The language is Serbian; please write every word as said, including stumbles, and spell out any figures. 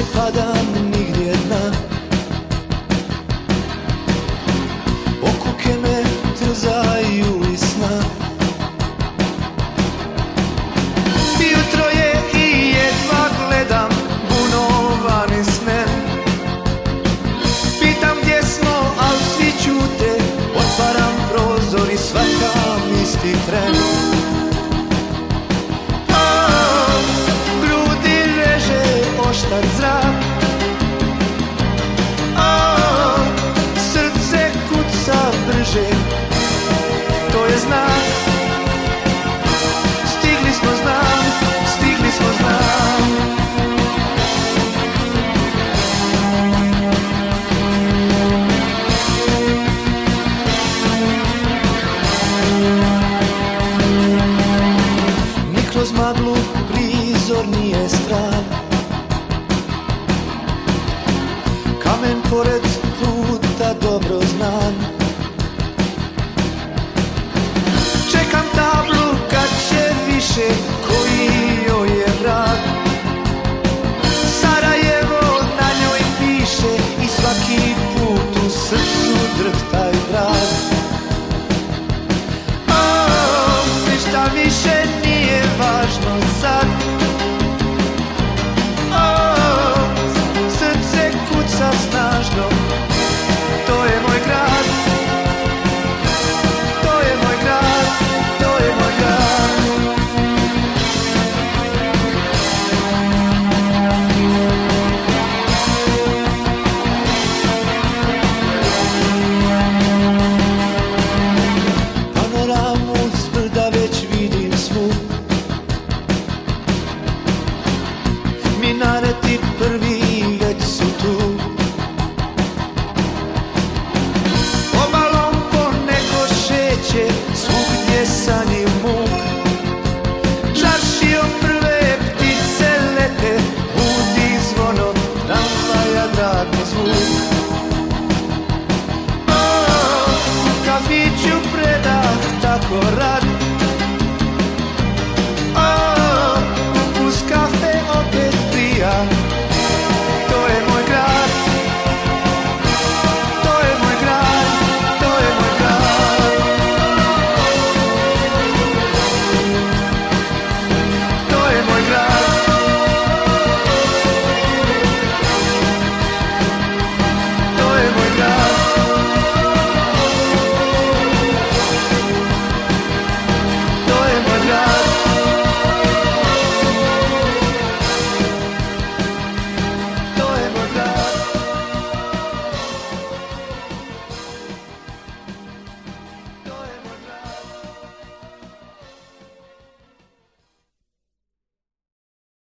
ne padam nigdje dna, okuke me trzaju iz sna. Jutro je i jedva gledam bunovani sne. Pitam gdje smo, al svi ćute, otvaram prozor i shvatam isti tren. Oštar zrak, oh, srce kuca brže, to je znak. Stigli smo, znam, stigli smo, znam. Ni kroz maglu prizor nije stran, kamen pored puta dobro znan.